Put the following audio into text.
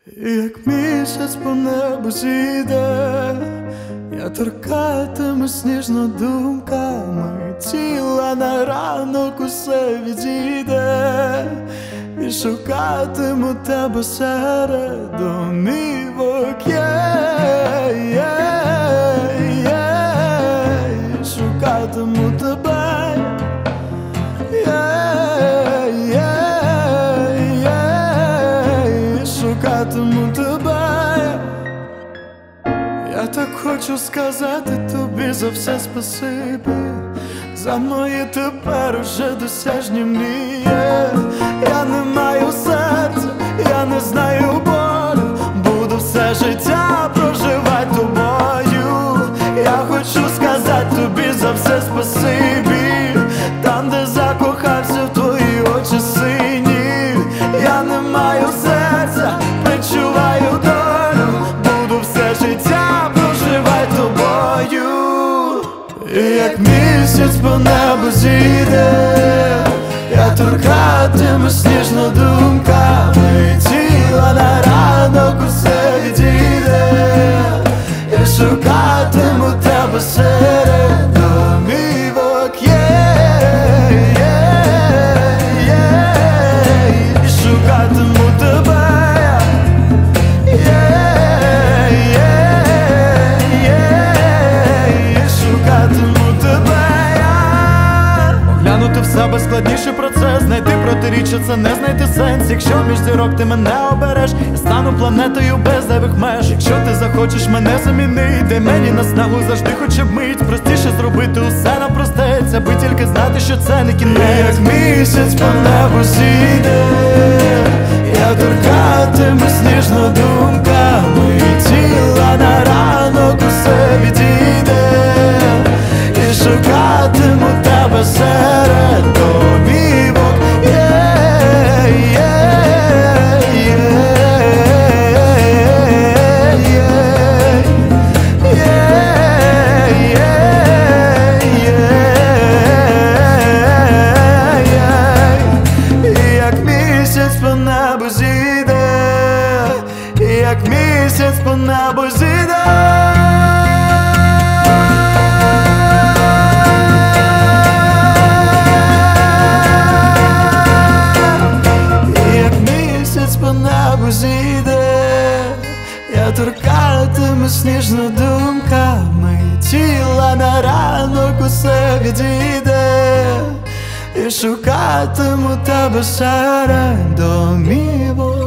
Як місяць по небу зійде, я торкатимусь ніжно думками, тіла на ранок усе відійде, і шукатиму тебе серед домівок, шукатиму тебе, шукатиму тебе. Я так хочу сказати тобі за все спасибі, за мої тепер уже досяжні мрії. Я не маю серця, я не знаю болю, буду все життя проживати тобою. Я хочу сказати тобі за все спасибі, там де закохався в твої очі сині. Я не маю серця, відчуваю долю, буду все життя проживати тобою. І як місяць по небу зійде, я торкатимусь ніжно думками, тіла на ранок усе відійде, я шукатиму тебе серед домівок, і шукатиму тебе. Оглянути в себе складніший процес, знайти протиріччя — це не знайти сенс. Якщо між зірок ти мене обереш, я стану планетою без зайвих меж. Якщо ти захочеш мене замінити, дай мені наснагу завжди хоча б мить. Простіше зробити усе напростець, аби тільки знати, що це не кінець. Як місяць по небу зійде, я торкатимусь ніжно думками, тіла на ранок усе відійде, і шукатиму тебе серед домівок, як місяць по небу зійде, як місяць по небу зійде. Я торкатимусь ніжно думками, тіла на ранок усе відійде, і шукатиму тебе серед домівок.